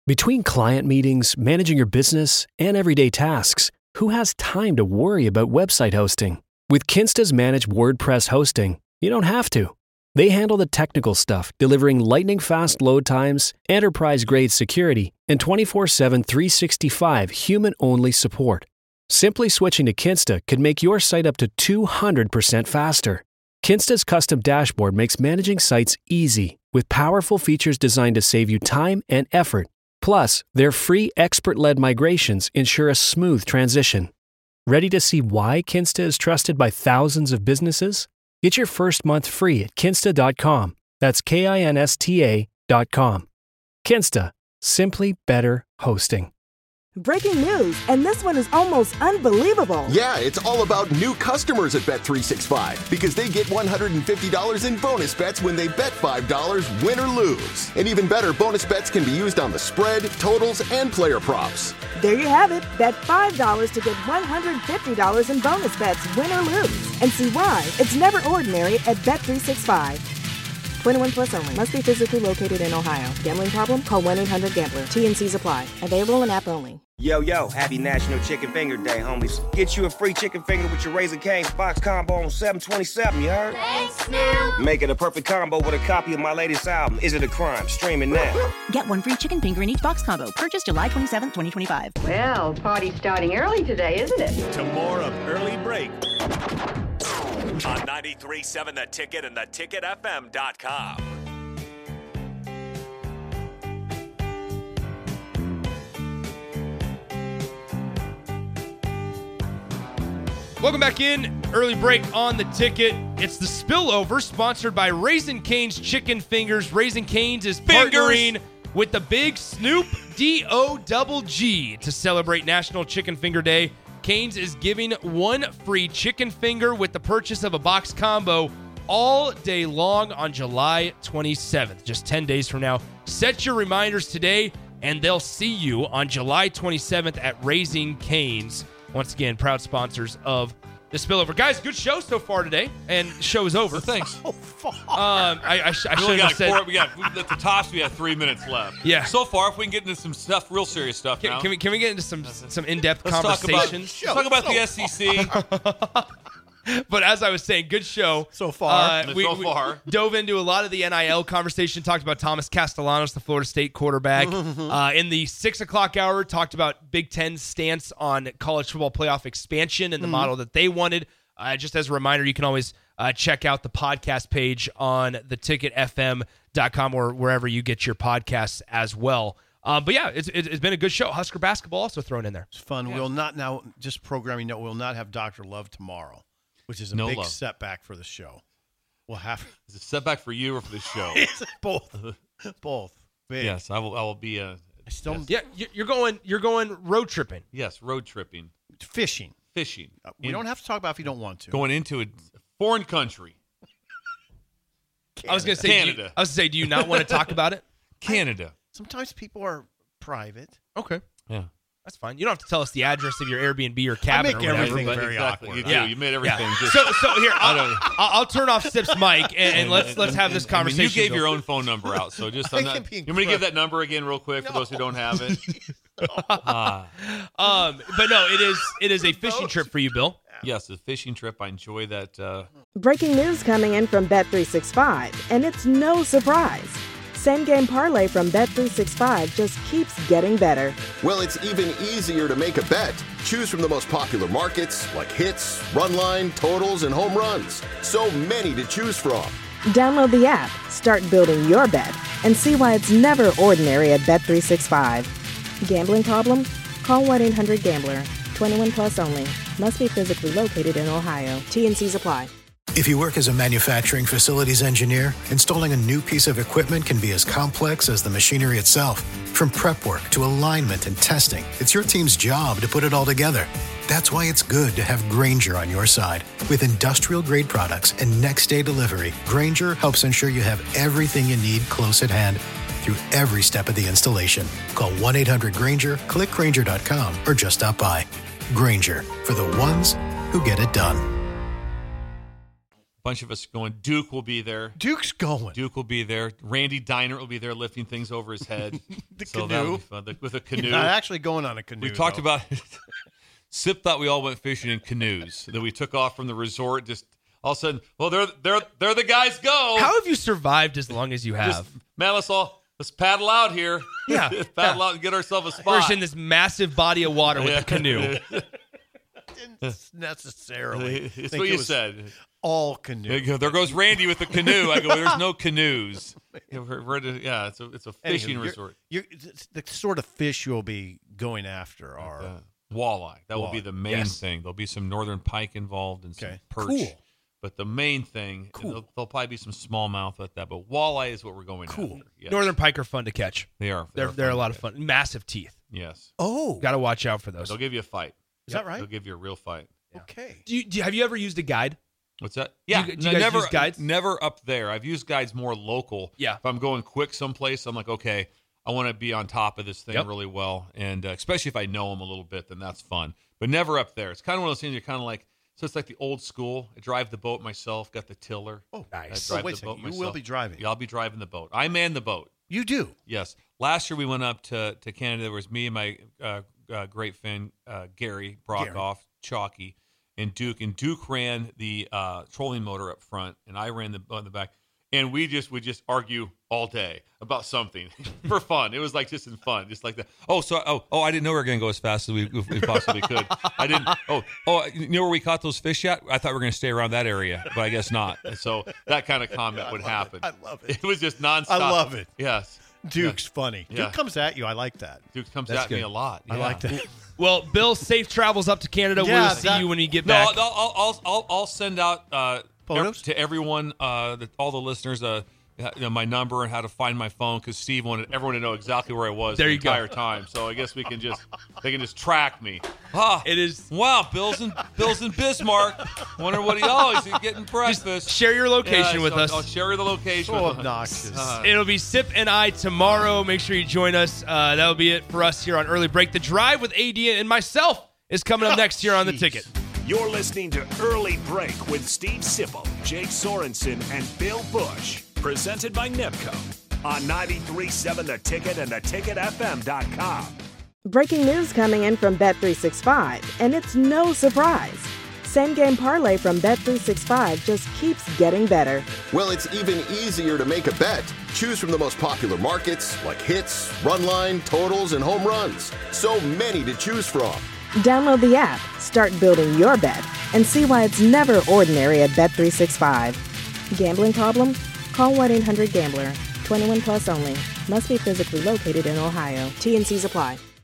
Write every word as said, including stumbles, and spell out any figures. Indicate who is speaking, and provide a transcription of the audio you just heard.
Speaker 1: Between client meetings, managing your business, and everyday tasks, who has time to worry about website hosting? With Kinsta's managed WordPress hosting, you don't have to. They handle the technical stuff, delivering lightning-fast load times, enterprise-grade security, and twenty-four seven, three sixty-five human-only support. Simply switching to Kinsta could make your site up to two hundred percent faster. Kinsta's custom dashboard makes managing sites easy, with powerful features designed to save you time and effort. Plus, their free expert-led migrations ensure a smooth transition. Ready to see why Kinsta is trusted by thousands of businesses? Get your first month free at kinsta dot com. That's K I N S T A dot com. Kinsta. Simply better hosting.
Speaker 2: Breaking news, and this one is almost unbelievable.
Speaker 3: Yeah, it's all about new customers at Bet three sixty-five because they get one hundred fifty dollars in bonus bets when they bet five dollars, win or lose. And even better, bonus bets can be used on the spread, totals, and player props.
Speaker 2: There you have it. Bet five dollars to get one hundred fifty dollars in bonus bets, win or lose. And see why it's never ordinary at Bet three sixty-five. twenty-one plus only. Must be physically located in Ohio. Gambling problem? Call one eight hundred gambler. T N Cs apply. Available in app only.
Speaker 4: Yo, yo, happy National Chicken Finger Day, homies. Get you a free chicken finger with your Raising Cane's box combo on seven twenty-seven, you heard?
Speaker 5: Thanks, Snoop.
Speaker 4: Make it a perfect combo with a copy of my latest album, Is It a Crime? Streaming now.
Speaker 6: Get one free chicken finger in each box combo. Purchase July twenty-seventh, twenty twenty-five.
Speaker 7: Well, party's starting early today, isn't it?
Speaker 8: To more of Early Break on ninety-three point seven The Ticket and the ticket f m dot com.
Speaker 9: Welcome back in. Early Break on The Ticket. It's the Spillover, sponsored by Raising Cane's Chicken Fingers. Raising Cane's is partnering with the Big Snoop D O Double G to celebrate National Chicken Finger Day. Cane's is giving one free chicken finger with the purchase of a box combo all day long on July twenty-seventh, just ten days from now. Set your reminders today, and they'll see you on July twenty-seventh at Raising Cane's. Once again, proud sponsors of the Spillover. Guys, good show so far today, and the show is over.
Speaker 10: Thanks.
Speaker 9: So far. Um, I, I, sh- I should have said.
Speaker 10: Four, we got at the tops. We have three minutes left.
Speaker 9: Yeah.
Speaker 10: So far, if we can get into some stuff, real serious stuff
Speaker 9: Can,
Speaker 10: now.
Speaker 9: can we can we get into some some in-depth
Speaker 10: let's
Speaker 9: conversations?
Speaker 10: Talk about, let's talk about the S E C.
Speaker 9: But as I was saying, good show
Speaker 11: so far.
Speaker 9: Uh, we,
Speaker 10: so far,
Speaker 9: we dove into a lot of the N I L conversation. Talked about Thomas Castellanos, the Florida State quarterback. uh, in the six o'clock hour, talked about Big Ten's stance on college football playoff expansion and the mm. model that they wanted. Uh, just as a reminder, you can always uh, check out the podcast page on the ticket f m dot com or wherever you get your podcasts as well. Um, but yeah, it's, it's been a good show. Husker basketball also thrown in there.
Speaker 11: It's fun.
Speaker 9: Yeah.
Speaker 11: We'll not now just programming note. We'll not have Doctor Love tomorrow, which is a
Speaker 10: no
Speaker 11: big
Speaker 10: love.
Speaker 11: setback for the show. We'll have
Speaker 10: is it a setback for you or for the show?
Speaker 11: Both, both. Big.
Speaker 10: Yes, I will. I will be. Uh,
Speaker 11: I still,
Speaker 9: yes. Yeah, you're going. You're going road tripping.
Speaker 10: Yes, road tripping,
Speaker 11: fishing,
Speaker 10: fishing.
Speaker 11: Uh, we in, don't have to talk about if you don't want to.
Speaker 10: Going into a foreign country.
Speaker 9: I was going to say
Speaker 10: Canada.
Speaker 9: You, I was going to say, do you not want to talk about it?
Speaker 10: Canada.
Speaker 11: I, sometimes people are private.
Speaker 9: Okay.
Speaker 10: Yeah.
Speaker 9: That's fine. You don't have to tell us the address of your Airbnb or cabin.
Speaker 11: I make
Speaker 9: or whatever,
Speaker 11: everything
Speaker 9: but
Speaker 11: very
Speaker 10: exactly.
Speaker 11: awkward.
Speaker 10: You do.
Speaker 9: Yeah.
Speaker 10: You made everything.
Speaker 9: Yeah.
Speaker 10: Just,
Speaker 9: so, so here, I'll, I'll, I'll turn off Sip's mic and, and let's and, let's have this conversation.
Speaker 10: I mean, you gave
Speaker 9: go.
Speaker 10: your own phone number out, so just I'm not, you want me to give that number again, real quick, no. for those who don't have it. ah.
Speaker 9: Um, but no, it is it is a fishing trip for you, Bill.
Speaker 10: Yes, a fishing trip. I enjoy that. Uh...
Speaker 2: Breaking news coming in from Bet three sixty-five, and it's no surprise. Same game parlay from Bet three sixty-five just keeps getting better.
Speaker 3: Well, it's even easier to make a bet. Choose from the most popular markets like hits, run line, totals, and home runs. So many to choose from.
Speaker 2: Download the app, start building your bet, and see why it's never ordinary at Bet three sixty-five. Gambling problem? Call one eight hundred gambler. twenty-one plus only. Must be physically located in Ohio. T N Cs apply.
Speaker 12: If you work as a manufacturing facilities engineer, installing a new piece of equipment can be as complex as the machinery itself. From prep work to alignment and testing, it's your team's job to put it all together. That's why it's good to have Grainger on your side. With industrial-grade products and next-day delivery, Grainger helps ensure you have everything you need close at hand through every step of the installation. Call one eight hundred Grainger, click Grainger dot com, or just stop by. Grainger, for the ones who get it done.
Speaker 10: bunch of us going. Duke will be there.
Speaker 11: Duke's going.
Speaker 10: Duke will be there. Randy Diner will be there lifting things over his head.
Speaker 11: the
Speaker 10: so
Speaker 11: canoe.
Speaker 10: Fun. The, with a canoe.
Speaker 11: You're not actually going on a canoe.
Speaker 10: We talked
Speaker 11: though.
Speaker 10: about Sip thought we all went fishing in canoes. That we took off from the resort. Just all of a sudden, well, they're they're they're the guys go.
Speaker 9: How have you survived as long as you have?
Speaker 10: Just, man, let's all let's paddle out here.
Speaker 9: Yeah,
Speaker 10: let's paddle
Speaker 9: yeah.
Speaker 10: out and get ourselves a spot.
Speaker 9: We're just in this massive body of water with
Speaker 10: Yeah.
Speaker 9: a canoe.
Speaker 11: Didn't necessarily.
Speaker 10: It's
Speaker 11: think
Speaker 10: what
Speaker 11: it
Speaker 10: you
Speaker 11: was
Speaker 10: said.
Speaker 11: All canoe.
Speaker 10: There, you go. There goes Randy with the canoe. I go, well, there's no canoes. Yeah, we're, we're to, yeah, it's a it's a fishing
Speaker 11: Anywho,
Speaker 10: resort.
Speaker 11: You're, you're, the sort of fish you'll be going after are
Speaker 10: Uh, walleye. That will be
Speaker 11: Walleye.
Speaker 10: the main
Speaker 11: Yes.
Speaker 10: thing. There'll be some northern pike involved and some
Speaker 11: Okay.
Speaker 10: perch.
Speaker 11: Cool.
Speaker 10: But the main thing,
Speaker 11: Cool.
Speaker 10: there'll, there'll probably be some smallmouth with that. But walleye is what we're going
Speaker 11: Cool.
Speaker 10: after. Yes.
Speaker 9: Northern pike are fun to catch.
Speaker 10: They are.
Speaker 9: They're
Speaker 10: are
Speaker 9: they're a
Speaker 10: fun
Speaker 9: lot
Speaker 10: to
Speaker 9: of
Speaker 10: catch.
Speaker 9: fun. Massive teeth.
Speaker 10: Yes.
Speaker 11: oh
Speaker 9: Got to watch out for those.
Speaker 10: They'll give you a fight.
Speaker 11: is that right?
Speaker 10: They'll give you a real fight.
Speaker 11: Okay.
Speaker 9: Do you, do you- have you ever used a guide?
Speaker 10: What's that?
Speaker 9: Do
Speaker 10: Yeah,
Speaker 9: you- do you
Speaker 10: no,
Speaker 9: guys
Speaker 10: never
Speaker 9: use guides?
Speaker 10: Never up there. I've used guides more local.
Speaker 9: Yeah.
Speaker 10: If I'm going quick someplace, I'm like, okay, I want to be on top of this thing
Speaker 9: Yep.
Speaker 10: really well, and uh, especially if I know them a little bit, then that's fun. But never up there. It's kind of one of those things you're kind of like. So it's like the old school. I drive the boat myself. Got the tiller.
Speaker 11: Oh,
Speaker 9: nice.
Speaker 10: I
Speaker 11: Oh,
Speaker 10: drive
Speaker 11: wait a
Speaker 10: the
Speaker 11: second.
Speaker 10: boat
Speaker 11: You will
Speaker 10: myself.
Speaker 11: be driving.
Speaker 10: Yeah, I'll be driving the boat. I man the boat.
Speaker 11: You do.
Speaker 10: Yes. Last year we went up to, to Canada. There was me and my uh, uh, great friend uh, Gary Brockoff, Chalky, and Duke. And Duke ran the uh, trolling motor up front, and I ran the on the back. And we just would just argue all day about something for fun. It was like just in fun, just like that. Oh, so oh oh, I didn't know we were going to go as fast as we, we possibly could. I didn't. Oh oh, you know where we caught those fish at? I thought we were going to stay around that area, but I guess not. And so that kind of comment would happen.
Speaker 11: I love it.
Speaker 10: It was just nonstop.
Speaker 11: I love it.
Speaker 10: Yes.
Speaker 11: Duke's
Speaker 10: Yeah.
Speaker 11: funny.
Speaker 10: Yeah.
Speaker 11: Duke comes at you. I like that.
Speaker 10: Duke comes
Speaker 11: That's
Speaker 10: at me
Speaker 11: good.
Speaker 10: a lot.
Speaker 11: I
Speaker 10: Yeah.
Speaker 11: like that.
Speaker 9: Well, Bill, safe travels up to Canada.
Speaker 11: Yeah,
Speaker 9: we'll see
Speaker 11: that-
Speaker 9: you when you get
Speaker 10: No,
Speaker 9: back.
Speaker 10: I'll, I'll, I'll, I'll, I'll send out uh,
Speaker 11: Photos?
Speaker 10: ev- to everyone, uh, the, all the listeners, uh, you know, my number and how to find my phone, because Steve wanted everyone to know exactly where I was
Speaker 9: There
Speaker 10: the
Speaker 9: you go.
Speaker 10: entire time. So I guess we can just they can just track me. Ah,
Speaker 9: It is-
Speaker 10: wow. Bill's in Bill's in Bismarck. Wonder what he always getting breakfast.
Speaker 9: Share your location
Speaker 10: Yeah,
Speaker 9: with
Speaker 10: so
Speaker 9: us.
Speaker 10: I'll share the location.
Speaker 11: So
Speaker 10: with us.
Speaker 11: obnoxious.
Speaker 10: Uh,
Speaker 9: It'll be Sip and I tomorrow. Make sure you join us. Uh, that'll be it for us here on Early Break. The Drive with A D and myself is coming up next here on The
Speaker 11: Jeez.
Speaker 9: Ticket.
Speaker 8: You're listening to Early Break with Steve Sipple, Jake Sorensen, and Bill Bush. Presented by Nepco on ninety-three point seven The Ticket and the ticket f m dot com.
Speaker 2: Breaking news coming in from Bet three sixty-five, and it's no surprise. Same game parlay from Bet three sixty-five just keeps getting better.
Speaker 3: Well, it's even easier to make a bet. Choose from the most popular markets like hits, run line, totals, and home runs. So many to choose from.
Speaker 2: Download the app, start building your bet, and see why it's never ordinary at Bet three sixty-five. Gambling problem? Call one eight hundred gambler. twenty-one plus only. Must be physically located in Ohio. T and C's apply.